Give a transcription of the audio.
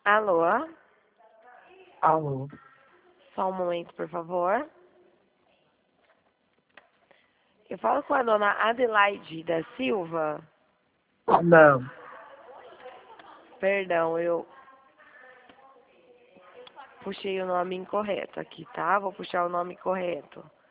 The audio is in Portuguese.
Alô? Alô? Só um momento, por favor. Eu falo com a dona Adelaide da Silva. Não. Perdão, eu puxei o nome incorreto aqui, tá? Vou puxar o nome correto.